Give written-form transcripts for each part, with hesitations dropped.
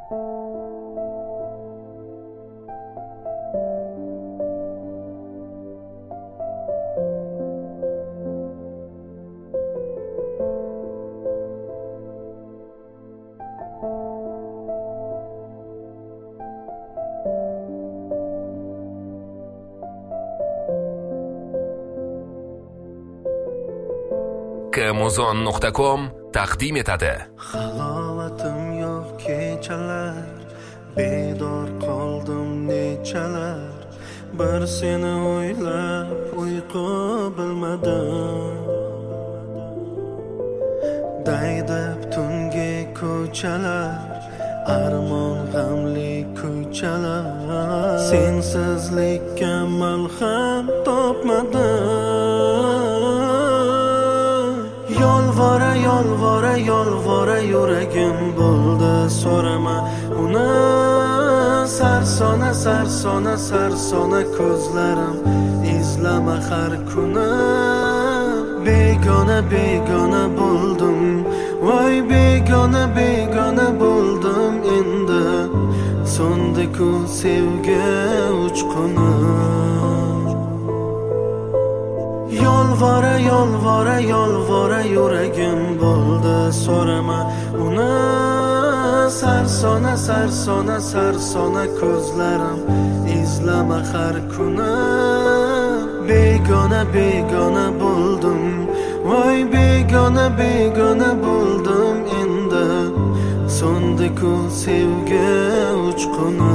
Amazon.com taqdim etadi. Halovatim yo'q kechalar, bedor qoldim nechalar, bir seni o'ylab uyqu bilmadim. Daydib tungi ko'chalar, armon g'amli ko'chalar, sensizlikka malham topmadim. Yolvora yuragim bo'ldi so'rama uni, sarsona ko'zlarim izlama har kuni. Begona bo'ldim, voy begona bo'ldim endi, so'ndi-ku sevgi uchquni. Yolvora yuragim bo'ldi so'rama uni, sarsona ko'zlarim izlama har kuni. Begona bo'ldim, voy begona bo'ldim endi, so'ndi-ku sevgi uchquni.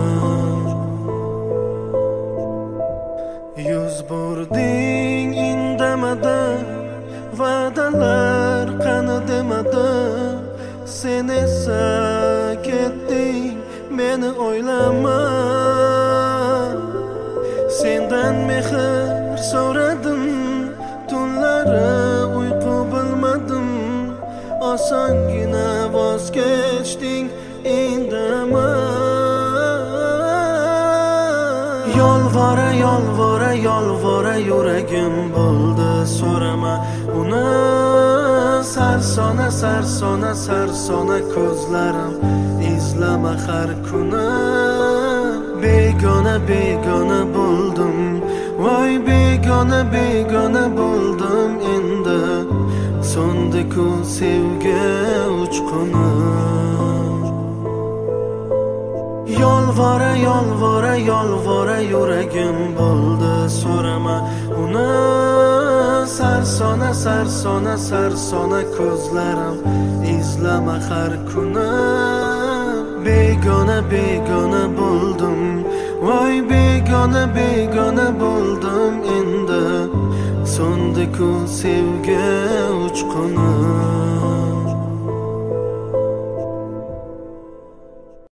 Yuz burding indamadim, va'dalar qani demadim, sen esa ketding meni o'ylama. Sendan mehr so'radim, tunlari uyqu bilmadim, osongina voz kechding indama. Yolvora yuragim bo'ldi so'rama uni, sarsona ko'zlarim izlama har kuni. Begona bo'ldim, voy begona bo'ldim endi, so'ndi-ku sevgi uchquni. Yolvora yuragim bo'ldi so'rama uni, sarsona ko'zlarim izlama har kuni. Begona bo'ldim, voy begona bo'ldim endi, so'ndi-ku sevgi uchquni.